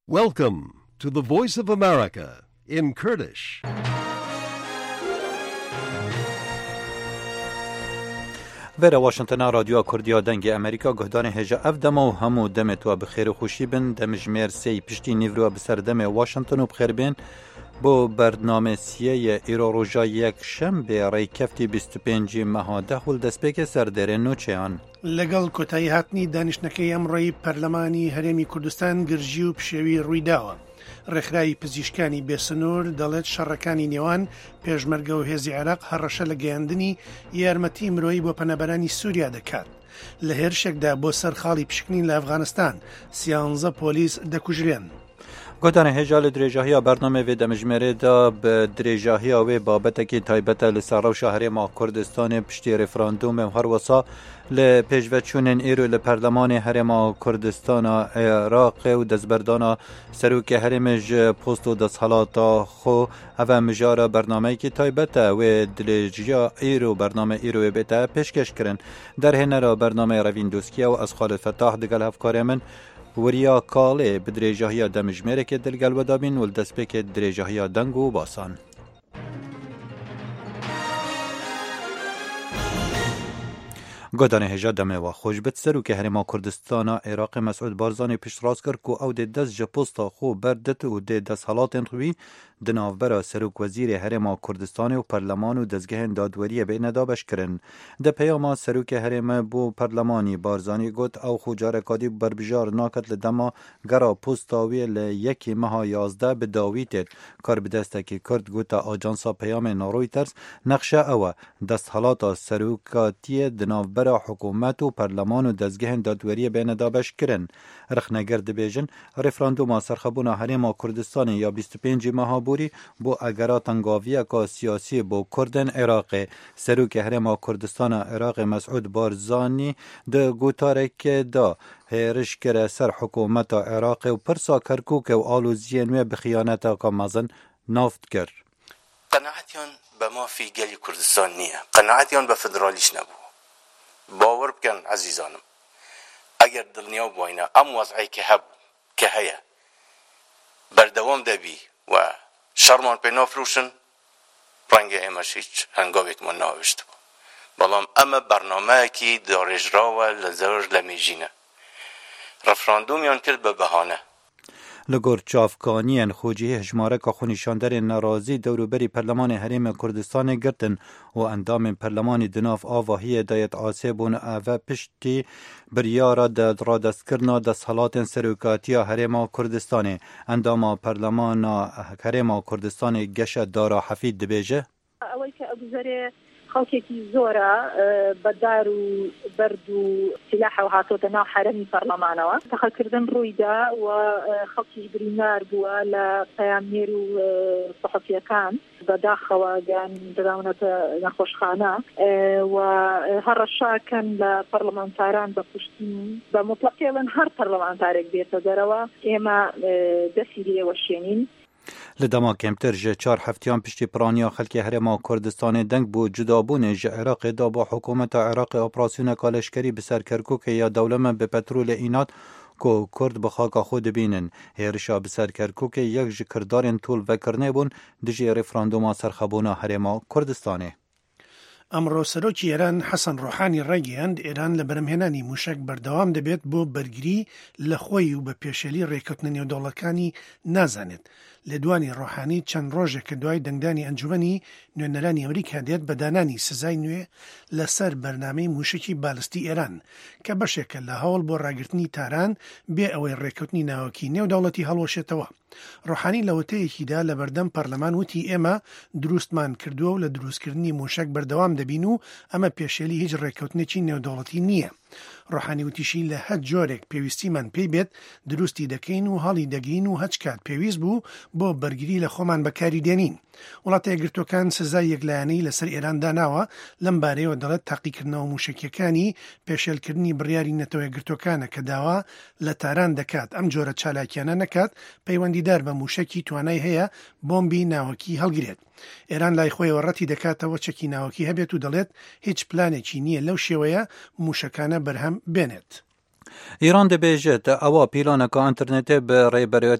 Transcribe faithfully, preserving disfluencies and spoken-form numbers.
Welcome to the Voice of America in Kurdish. ویرا واشنطن رادیو کردیا دنگ امریکا گهدان هجا اف دما و همو دمت و بخیر و خوشی بن دمجمیر سی پشتی نیورو بسر دم واشنطن و بخیر بین بو برنامه سیه ایرو روژا یک شنبه رای کفتی بیست و پنج ماه دهول دسپیک سردر نوچیان لەگەڵ کۆتایی هاتنی دانیشتنەکەی ئەمڕۆی پەرلەمانی هەرێمی کوردستان گرژی و پشێوی ڕوویداوە. ڕێکخراوی پزیشکانی بێسنوور دەڵێت شەڕەکانی نێوان پێشمەرگە و هێزی عێراق هەڕەشە لە گەیاندنی یارمەتی مرۆیی بۆ پەنەبەرانی سووریا دەکات. لە هێرشێکدا بۆ سەر خاڵی پشکنین لە ئەفغانستان سیانزە پۆلیس دەکوژرێن. گوتان هجا لدرجاهی برنامه و دمجمره دا به درجاهی و بابت که تایبت لسر و شهر ما کردستان پشتی رفراندوم و هر وسا لپیشوچونن ایرو لپرلمان هر ما کردستان عراق و دزبردان سروک هرمج پست و دستحالات خو او مجار برنامه که تایبت و درجا ایرو برنامه ایرو بیتا پیشکش کرن در هنر برنامه رویندوسکی و از خالد فتاح دگل هفکار من وریا کاله بدرجاهی دمجمره که دلگل و دابین و دسپیک درجاهی دنگو باسان. گودان هجا دمه و خوش بد سرو که هرما کردستان عراق مسعود بارزانی پیش راست کرد که او ده دست جپوستا خو بردت و ده دست حالات انخوی دنافبرا سروک وزیر هرما کردستان و پرلمان و دزگه دادوری بین دابش کرن. ده پیاما سروک هرما بو پرلمانی بارزانی گوت او خو جارکادی بربجار ناکت لدما گرا پوستاوی لیکی مها یازده به داویتید کار بدسته که کرد گوتا آجانسا پیام نارویترز نقشه او دست حالات سروکاتی دنافبرا حکومت و پرلمان و دزگه دادوری بین دابش کرن. رخنگرد بیجن رفراندوم سرخبون هرما کردستان یا بیست و پنج ماه بوری بو اگرات انگاویه که سیاسی بو کردن عراق سروک هرما کردستان عراق مسعود بارزانی ده گوتارک دا هیرش کره سر حکومت عراق و پرسا کرکوک و آلوزین و بخیانت که مازن نافت کرد. قناعتیان به ما فی گلی کردستان نیه، قناعتیان به فدرالیش نبو. باور بکن عزیزانم اگر دلنیا بوینا ام وضعی که هب که هیا بردوام دبی و شرمان پی نافروشن رنگ امش هیچ هنگاویت من ناوشت بلام اما برنامه کی دارج را و لزرج لمیجینه رفراندوم یان کرد به بهانه لگور چافکانیان خوجی هجماره که خونیشاندر نرازی دوروبری پرلمان حریم کردستان گرتن و اندام پرلمان دناف آواهی دایت آسیبون و پشتی بریارا داد را دست کرنا دست حالات سروکاتی حریم کردستان اندام پرلمان حریم کردستان گشت دارا حفید دبیجه اولی که ابوزره خەڵکێکی زۆرە بەدار و بەرد و سلاح و هاتۆتە ناو حرەمی پەرلەمانەوە تەخەکردن ڕوویدا و خەڵکیش بریندار بووە لە پەیامنێر و سەحەفیەکان بەداخەوە گیان دراونەتە نەخۆشخانە و هەڕەشاکەن لە پەرلەمانتاران بە پشتین بە مطلق پێڵێن هەر پەرلەمانتارێک بێتە دەرەوە ئێمە دەستی لێوە شێنین. لدما کمتر جه چار هفتیان پشتی پرانیا خلک هرما کردستان دنگ بو جدابون جه عراق دا با حکومت عراق اپراسیون کالشکری بسر کرکوک یا دولمه به پترول اینات که کرد بخاک خود بینن هرشا بسر کرکوک یک جه کردارن طول وکرنه بون دجی رفراندوم سرخبون هرما کردستانه. ئەمڕۆ سەرۆکی ئێران حەسەن ڕۆحانی ڕێگەیاند ئێران لە بەرهەمهێنانی موشک بەردەوام دەبێت بۆ بەرگری لە خۆی و بە پێشێلی ڕێکەوتنە نێودەوڵەتەکانی نازانێت. لە دوانی ڕۆحانی چەند ڕۆژێک کە دوای دەنگدانی ئەنجومەنی نوێنەرانی ئەمریکا دێت بە دانانی سزای نوێ لەسەر بەرنامەی موشکی بالستی ئێران کە بەشێکە لە هەوڵ بۆ ڕاگررتنی تاران بێ ئەوەی ڕێکەوتنی ناوەکی نێودەوڵەتی هەڵوەشێتەوە. ڕۆحانی لە وتەیەکیدا لە بەردەم پەرلەمان وتی ئێمە دروستمان کردووە و لە دروستکردنی موشک بەردەوام دەبین و ئەمە پێشێلی هیچ ڕێکەوتنێکی نێودەوڵەتی نییە. ڕۆحانی وتیشی لە هەر جۆرێک پێویستیمان پێی بێت دروستی دەکەین و هەڵی دەگەین و هەچ کات پێویست بوو بۆ بەرگری لە خۆمان بەکاری دێنین. وڵاتە یەکگرتوەکان سزای یەکلایەنەی لەسەر ئێران داناوە لەم بارەیەوە دەڵێت تاقیکردنەوە موشکیەکانی پێشێلکردنی بڕیاری نەتەوە یەکگرتوەکانە کە داوا لە تاران دەکات ئەم جۆرە چالاکیانە نەکات پەیوەندیدار بە موشکی توانای هەیە بۆمبی ناوەکی هەڵگرێت. ئێران لای خۆیەوە ڕەتی دەکاتەوە چەکی ناوەکی هەبێت و دەڵێت هیچ پلانێکی نییە لەو شێوەیە موشکانە بەرهەم بێنێت. ایران دبیجت اوا پیلانکا انترنت به ریبریت